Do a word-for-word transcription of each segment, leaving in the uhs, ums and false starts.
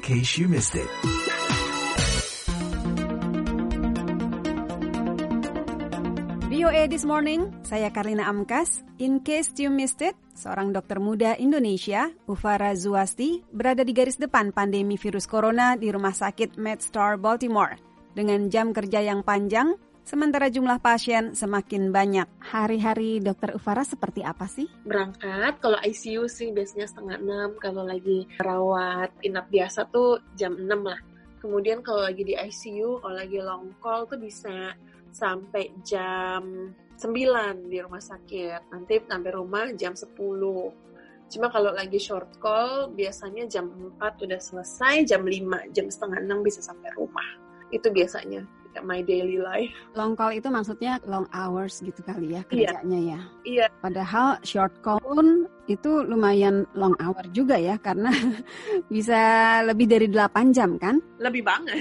case you missed it. V O A This Morning, saya Karlina Amkas. In case you missed it, seorang dokter muda Indonesia, Ufara Zuwasti, berada di garis depan pandemi virus corona di Rumah Sakit MedStar Baltimore. Dengan jam kerja yang panjang, sementara jumlah pasien semakin banyak. Hari-hari dokter Ufara seperti apa sih? Berangkat, kalau I C U sih biasanya setengah enam, kalau lagi rawat inap biasa tuh jam enam lah. Kemudian kalau lagi di I C U, kalau lagi long call tuh bisa sampai jam sembilan di rumah sakit. Nanti sampai rumah jam sepuluh. Cuma kalau lagi short call, biasanya jam empat udah selesai, jam lima, jam setengah enam bisa sampai rumah. Itu biasanya my daily life. Long call itu maksudnya long hours gitu kali ya kerjanya ya? Iya. Padahal short call pun itu lumayan long hour juga ya, karena bisa lebih dari delapan jam kan? Lebih banget.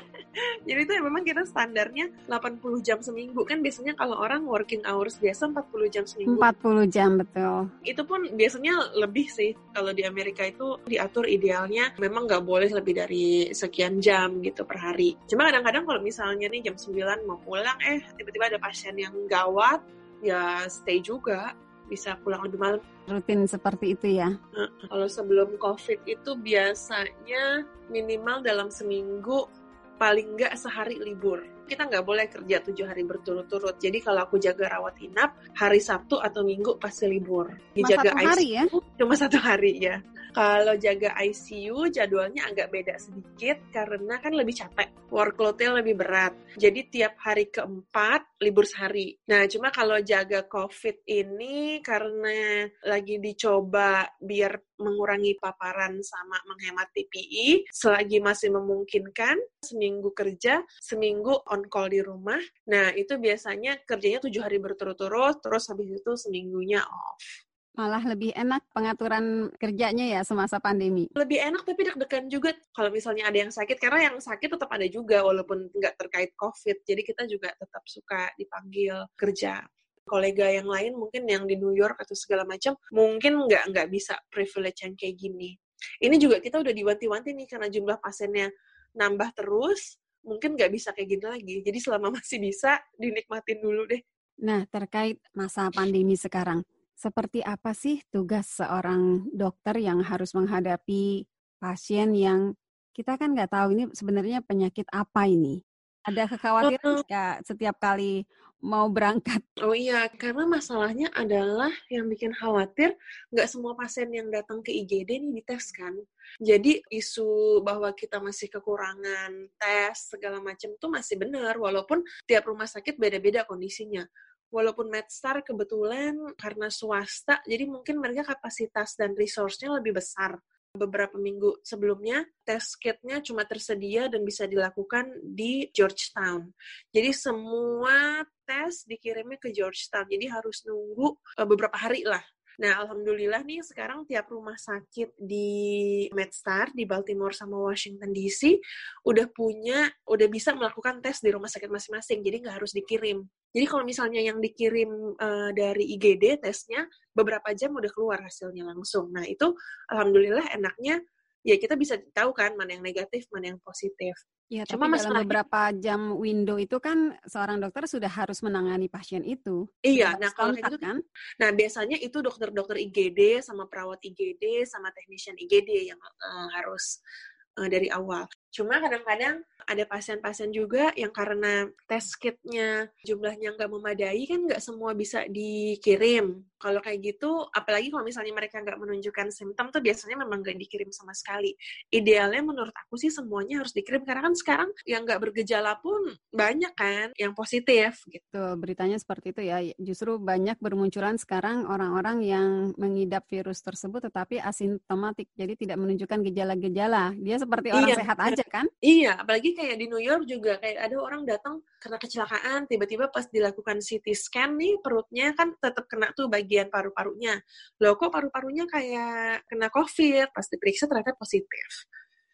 Jadi itu ya memang kita standarnya delapan puluh jam seminggu. Kan biasanya kalau orang working hours biasa empat puluh jam seminggu. empat puluh jam, betul. Itu pun biasanya lebih sih. Kalau di Amerika itu diatur idealnya memang nggak boleh lebih dari sekian jam gitu per hari. Cuma kadang-kadang kalau misalnya nih jam sembilan mau pulang, eh tiba-tiba ada pasien yang gawat, ya stay juga. Bisa pulang lebih malam. Rutin seperti itu ya? Nah, kalau sebelum COVID itu biasanya minimal dalam seminggu paling nggak sehari libur. Kita nggak boleh kerja tujuh hari berturut-turut. Jadi kalau aku jaga rawat inap, hari Sabtu atau Minggu pasti libur. Cuma satu hari ya? Cuma satu hari ya. Kalau jaga I C U jadwalnya agak beda sedikit karena kan lebih capek. Workload-nya lebih berat. Jadi tiap hari keempat libur sehari. Nah cuma kalau jaga COVID ini karena lagi dicoba biar mengurangi paparan sama menghemat P P E, selagi masih memungkinkan seminggu kerja, seminggu on call di rumah. Nah itu biasanya kerjanya tujuh hari berturut-turut, terus habis itu seminggunya off. Malah lebih enak pengaturan kerjanya ya semasa pandemi. Lebih enak tapi deg-degan juga kalau misalnya ada yang sakit, karena yang sakit tetap ada juga walaupun nggak terkait COVID. Jadi kita juga tetap suka dipanggil kerja. Kolega yang lain mungkin yang di New York atau segala macam mungkin nggak nggak bisa privilege yang kayak gini. Ini juga kita udah diwanti-wanti nih karena jumlah pasiennya nambah terus, mungkin nggak bisa kayak gini lagi. Jadi selama masih bisa dinikmatin dulu deh. Nah terkait masa pandemi sekarang, seperti apa sih tugas seorang dokter yang harus menghadapi pasien yang kita kan nggak tahu ini sebenarnya penyakit apa ini? Ada kekhawatiran nggak setiap kali mau berangkat? Oh iya, karena masalahnya adalah yang bikin khawatir nggak semua pasien yang datang ke I G D nih dites kan. Jadi isu bahwa kita masih kekurangan tes segala macam tuh masih benar, walaupun tiap rumah sakit beda-beda kondisinya. Walaupun MedStar kebetulan karena swasta, jadi mungkin mereka kapasitas dan resource-nya lebih besar. Beberapa minggu sebelumnya, tes kit-nya cuma tersedia dan bisa dilakukan di Georgetown. Jadi semua tes dikirimnya ke Georgetown, jadi harus nunggu beberapa hari lah. Nah, alhamdulillah nih sekarang tiap rumah sakit di MedStar, di Baltimore sama Washington D C, udah punya, udah bisa melakukan tes di rumah sakit masing-masing, jadi nggak harus dikirim. Jadi kalau misalnya yang dikirim uh, dari I G D tesnya, beberapa jam udah keluar hasilnya langsung. Nah itu alhamdulillah enaknya, ya kita bisa tahu kan mana yang negatif, mana yang positif. Ya, cuma tapi dalam beberapa jam window itu kan seorang dokter sudah harus menangani pasien itu. Iya, nah kalau kontak, kayak gitu kan? Nah biasanya itu dokter-dokter I G D sama perawat I G D sama teknisian I G D yang uh, harus uh, dari awal. Cuma kadang-kadang ada pasien-pasien juga yang karena test kit-nya jumlahnya nggak memadai kan nggak semua bisa dikirim. Kalau kayak gitu, apalagi kalau misalnya mereka nggak menunjukkan simptom tuh biasanya memang nggak dikirim sama sekali. Idealnya menurut aku sih semuanya harus dikirim karena kan sekarang yang nggak bergejala pun banyak kan yang positif gitu. Tuh, beritanya seperti itu ya. Justru banyak bermunculan sekarang orang-orang yang mengidap virus tersebut tetapi asimptomatik, jadi tidak menunjukkan gejala-gejala. Dia seperti orang iya, sehat aja kan? Iya, apalagi kayak di New York juga kayak ada orang datang karena kecelakaan, tiba-tiba pas dilakukan C T scan nih perutnya kan tetap kena tuh bagian paru-parunya. Loh kok paru-parunya kayak kena COVID, pas diperiksa ternyata positif.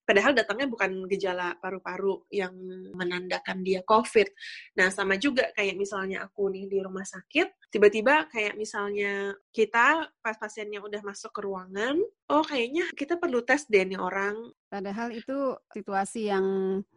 Padahal datangnya bukan gejala paru-paru yang menandakan dia COVID. Nah, sama juga kayak misalnya aku nih di rumah sakit, tiba-tiba kayak misalnya kita pas pasiennya udah masuk ke ruangan, oh kayaknya kita perlu tes deh nih orang. Padahal itu situasi yang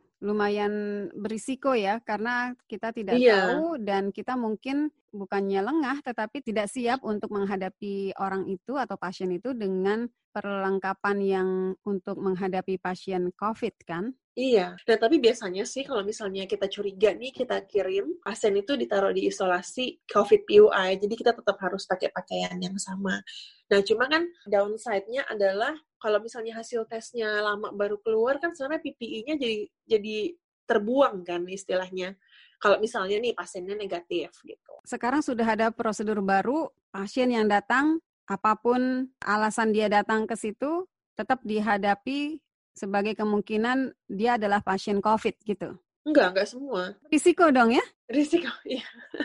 lumayan berisiko ya, karena kita tidak Iya. tahu dan kita mungkin bukannya lengah, tetapi tidak siap untuk menghadapi orang itu atau pasien itu dengan perlengkapan yang untuk menghadapi pasien COVID kan? Iya, nah tapi biasanya sih kalau misalnya kita curiga nih, kita kirim, pasien itu ditaruh di isolasi COVID P U I, jadi kita tetap harus pakai pakaian yang sama. Nah, cuma kan downside-nya adalah kalau misalnya hasil tesnya lama baru keluar, kan sebenarnya P P I-nya jadi jadi terbuang kan istilahnya. Kalau misalnya nih pasiennya negatif gitu. Sekarang sudah ada prosedur baru, pasien yang datang, apapun alasan dia datang ke situ, tetap dihadapi sebagai kemungkinan dia adalah pasien COVID gitu. Enggak, enggak semua. Risiko dong ya? Risiko, iya.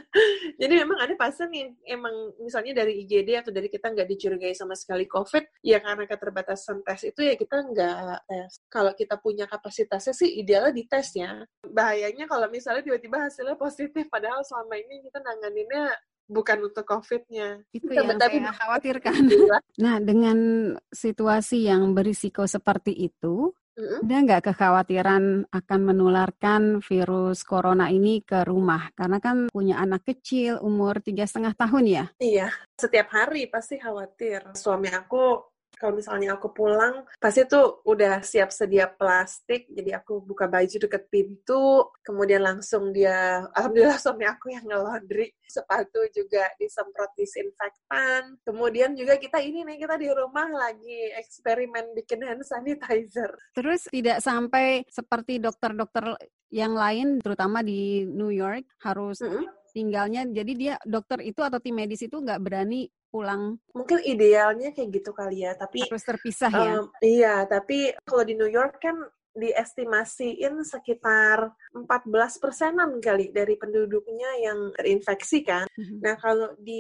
Jadi memang ada pasien yang emang misalnya dari I G D atau dari kita nggak dicurigai sama sekali COVID, ya karena keterbatasan tes itu ya kita nggak tes. Kalau kita punya kapasitasnya sih idealnya dites ya. Bahayanya kalau misalnya tiba-tiba hasilnya positif, padahal selama ini kita nanganinnya bukan untuk COVID-nya. Itu Kita yang tapi saya khawatirkan. Nah, dengan situasi yang berisiko seperti itu, mm-hmm. ada nggak kekhawatiran akan menularkan virus corona ini ke rumah? Karena kan punya anak kecil, umur tiga setengah tahun ya? Iya, setiap hari pasti khawatir. Suami aku, kalau misalnya aku pulang, pasti tuh udah siap sedia plastik, jadi aku buka baju deket pintu, kemudian langsung dia, alhamdulillah suami aku yang nge-laundry, sepatu juga disemprot disinfektan, kemudian juga kita ini nih, kita di rumah lagi eksperimen bikin hand sanitizer. Terus tidak sampai seperti dokter-dokter yang lain, terutama di New York, harus mm-hmm. tinggalnya, jadi dia dokter itu atau tim medis itu nggak berani pulang. Mungkin idealnya kayak gitu kali ya, tapi harus terpisah ya. Um, iya, tapi kalau di New York kan diestimasiin sekitar empat belas persenan kali dari penduduknya yang terinfeksi kan. Mm-hmm. Nah, kalau di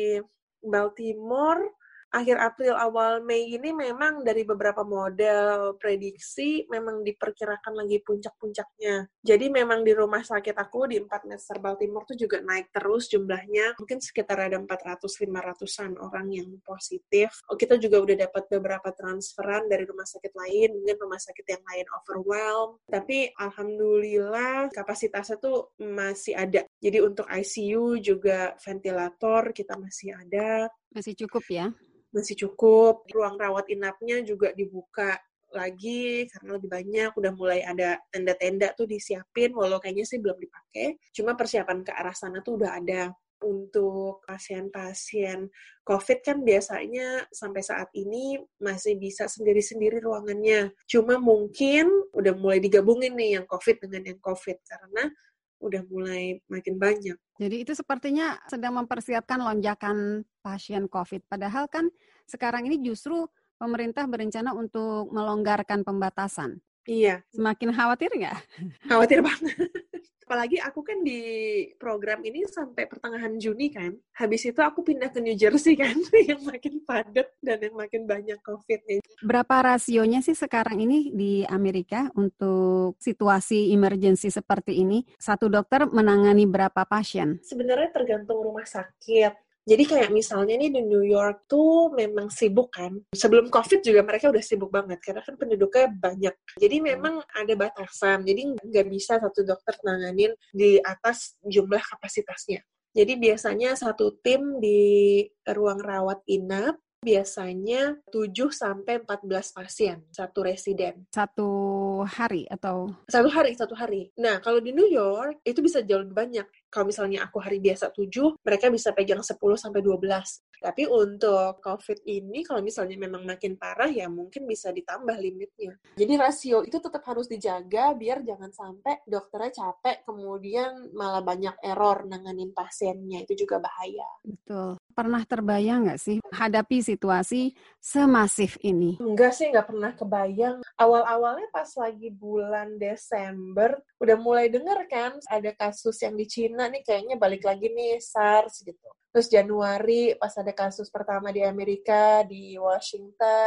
Baltimore akhir April awal Mei ini memang dari beberapa model prediksi memang diperkirakan lagi puncak-puncaknya. Jadi memang di rumah sakit aku di empat Mester Baltimore tuh juga naik terus jumlahnya. Mungkin sekitar ada empat ratus lima ratusan orang yang positif. Oh, kita juga udah dapat beberapa transferan dari rumah sakit lain, mungkin rumah sakit yang lain overwhelmed. Tapi alhamdulillah kapasitasnya tuh masih ada. Jadi untuk I C U juga ventilator kita masih ada. Masih cukup ya? Masih cukup. Ruang rawat inapnya juga dibuka lagi karena lebih banyak. Udah mulai ada tenda-tenda tuh disiapin, walau kayaknya sih belum dipakai. Cuma persiapan ke arah sana tuh udah ada. Untuk pasien-pasien COVID kan biasanya sampai saat ini masih bisa sendiri-sendiri ruangannya. Cuma mungkin udah mulai digabungin nih yang COVID dengan yang COVID karena udah mulai makin banyak. Jadi itu sepertinya sedang mempersiapkan lonjakan pasien COVID. Padahal kan sekarang ini justru pemerintah berencana untuk melonggarkan pembatasan. Iya. Semakin khawatir nggak? Khawatir banget. Apalagi aku kan di program ini sampai pertengahan Juni kan. Habis itu aku pindah ke New Jersey kan, yang makin padat dan yang makin banyak COVID-nya. Berapa rasionya sih sekarang ini di Amerika untuk situasi emergency seperti ini? Satu dokter menangani berapa pasien? Sebenarnya tergantung rumah sakit. Jadi kayak misalnya nih di New York tuh memang sibuk kan. Sebelum COVID juga mereka udah sibuk banget karena kan penduduknya banyak. Jadi memang ada batasan. Jadi nggak bisa satu dokter nanganin di atas jumlah kapasitasnya. Jadi biasanya satu tim di ruang rawat inap biasanya tujuh sampai empat belas pasien, satu residen. Satu hari atau? Satu hari, satu hari. Nah, kalau di New York, itu bisa jauh lebih banyak. Kalau misalnya aku hari biasa tujuh, mereka bisa pegang sepuluh sampai dua belas. Tapi untuk COVID ini, kalau misalnya memang makin parah, ya mungkin bisa ditambah limitnya. Jadi rasio itu tetap harus dijaga, biar jangan sampai dokternya capek, kemudian malah banyak error nanganin pasiennya. Itu juga bahaya. Betul. Pernah terbayang nggak sih hadapi situasi semasif ini? Enggak sih, nggak pernah kebayang. Awal-awalnya pas lagi bulan Desember, udah mulai denger kan, ada kasus yang di Cina nih kayaknya balik lagi nih SARS gitu. Terus Januari pas ada kasus pertama di Amerika, di Washington.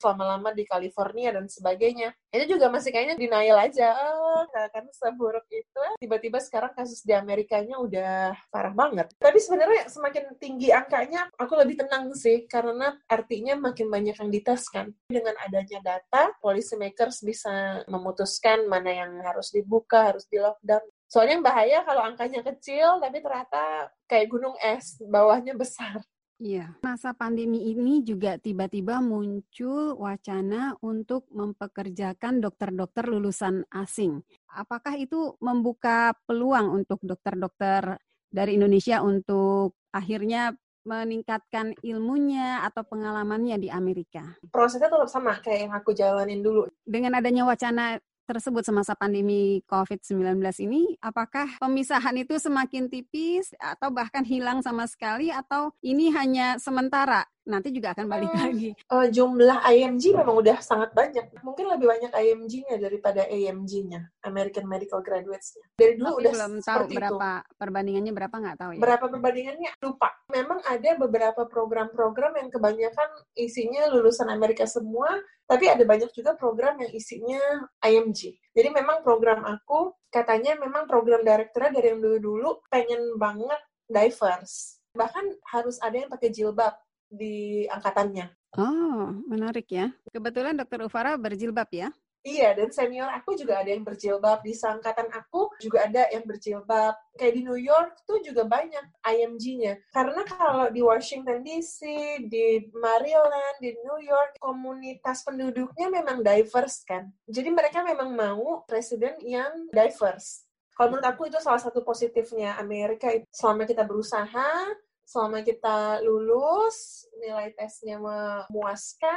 lama-lama di California dan sebagainya. Itu juga masih kayaknya denial aja, oh nggak akan seburuk itu. Tiba-tiba sekarang kasus di Amerikanya udah parah banget. Tapi sebenarnya semakin tinggi angkanya, aku lebih tenang sih, karena artinya makin banyak yang dites kan. Dengan adanya data, policy makers bisa memutuskan mana yang harus dibuka, harus di lockdown. Soalnya yang bahaya kalau angkanya kecil, tapi ternyata kayak gunung es, bawahnya besar. Iya, masa pandemi ini juga tiba-tiba muncul wacana untuk mempekerjakan dokter-dokter lulusan asing. Apakah itu membuka peluang untuk dokter-dokter dari Indonesia untuk akhirnya meningkatkan ilmunya atau pengalamannya di Amerika? Prosesnya tetap sama kayak yang aku jalanin dulu. Dengan adanya wacana tersebut semasa pandemi covid sembilan belas ini, apakah pemisahan itu semakin tipis atau bahkan hilang sama sekali, atau ini hanya sementara? Nanti juga akan balik hmm, lagi. Uh, jumlah I M G memang udah sangat banyak. Mungkin lebih banyak I M G-nya daripada A M G-nya, American Medical Graduates-nya. Dari dulu Tapi udah belum tahu seperti berapa itu. Perbandingannya berapa, nggak tahu ya? Berapa perbandingannya? Lupa. Memang ada beberapa program-program yang kebanyakan isinya lulusan Amerika semua, tapi ada banyak juga program yang isinya I M G. Jadi memang program aku, katanya memang program direkturnya dari yang dulu-dulu pengen banget diverse. Bahkan harus ada yang pakai jilbab di angkatannya. Oh, menarik ya. Kebetulan dokter Ufara berjilbab ya? Iya, dan senior aku juga ada yang berjilbab. Di seangkatan aku juga ada yang berjilbab. Kayak di New York tuh juga banyak I M G-nya. Karena kalau di Washington D C, di Maryland, di New York, komunitas penduduknya memang diverse kan. Jadi mereka memang mau presiden yang diverse. Kalau menurut aku itu salah satu positifnya Amerika. Selama kita berusaha, selama kita lulus, nilai tesnya memuaskan,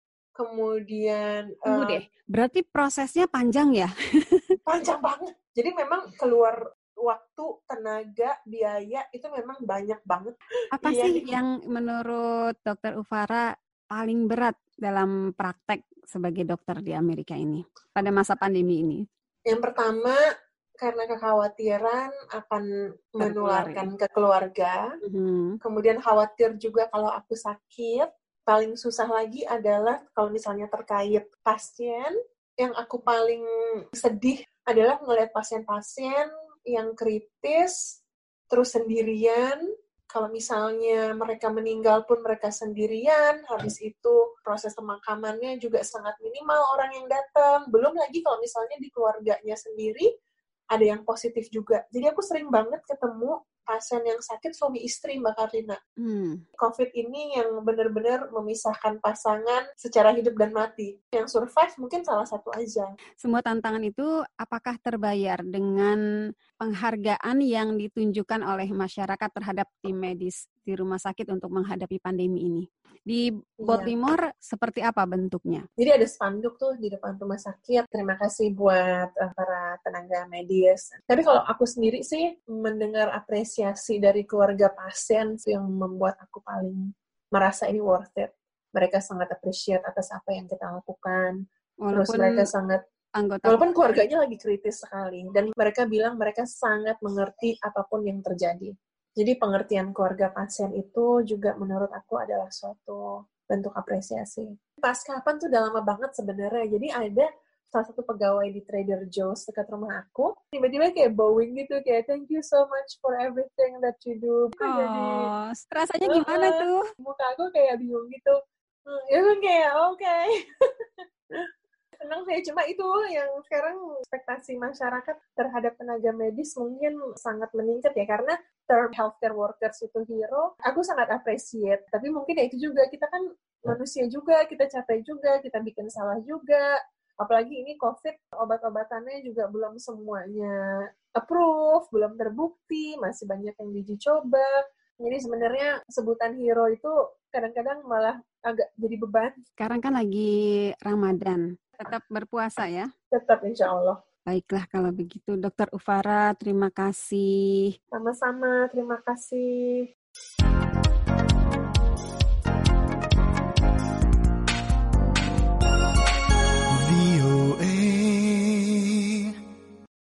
kemudian Tunggu uh, deh, berarti prosesnya panjang ya? panjang banget. Jadi memang keluar waktu, tenaga, biaya itu memang banyak banget. Apa Iya, sih yang menurut dokter Ufara paling berat dalam praktek sebagai dokter di Amerika ini pada masa pandemi ini? Yang pertama, karena kekhawatiran akan menularkan ya? ke keluarga. Mm-hmm. Kemudian khawatir juga kalau aku sakit. Paling susah lagi adalah kalau misalnya terkait pasien. Yang aku paling sedih adalah melihat pasien-pasien yang kritis, terus sendirian. Kalau misalnya mereka meninggal pun mereka sendirian, habis itu proses pemakamannya juga sangat minimal orang yang datang. Belum lagi kalau misalnya di keluarganya sendiri ada yang positif juga. Jadi aku sering banget ketemu pasien yang sakit suami istri, Mbak Karlina. Hmm. COVID ini yang benar-benar memisahkan pasangan secara hidup dan mati. Yang survive mungkin salah satu aja. Semua tantangan itu apakah terbayar dengan penghargaan yang ditunjukkan oleh masyarakat terhadap tim medis di rumah sakit untuk menghadapi pandemi ini? Di Baltimore iya. Seperti apa bentuknya? Jadi ada spanduk tuh di depan rumah sakit. Terima kasih buat uh, para tenaga medis. Tapi kalau aku sendiri sih mendengar apresiasi dari keluarga pasien yang membuat aku paling merasa ini worth it. Mereka sangat appreciate atas apa yang kita lakukan. Walaupun Terus mereka sangat anggota walaupun keluarganya lagi kritis sekali. Dan mereka bilang mereka sangat mengerti apapun yang terjadi. Jadi pengertian keluarga pasien itu juga menurut aku adalah suatu bentuk apresiasi. Pas kapan tuh udah lama banget sebenarnya. Jadi ada salah satu pegawai di Trader Joe's dekat rumah aku, tiba-tiba kayak bowing gitu, kayak thank you so much for everything that you do. Oh, jadi, rasanya uh, gimana uh, tuh? Muka aku kayak bingung gitu. Hmm, ya kan kayak oke. Okay. Senang saya, cuma itu yang sekarang ekspektasi masyarakat terhadap tenaga medis mungkin sangat meningkat ya, karena term healthcare workers itu hero, aku sangat appreciate, tapi mungkin ya itu juga, kita kan manusia juga, kita capek juga, kita bikin salah juga, apalagi ini COVID, obat-obatannya juga belum semuanya approve, belum terbukti, masih banyak yang diuji coba, jadi sebenarnya sebutan hero itu kadang-kadang malah agak jadi beban. Sekarang kan lagi Ramadan. Tetap berpuasa ya? Tetap, insya Allah. Baiklah kalau begitu, dokter Ufara, terima kasih. Sama-sama, terima kasih.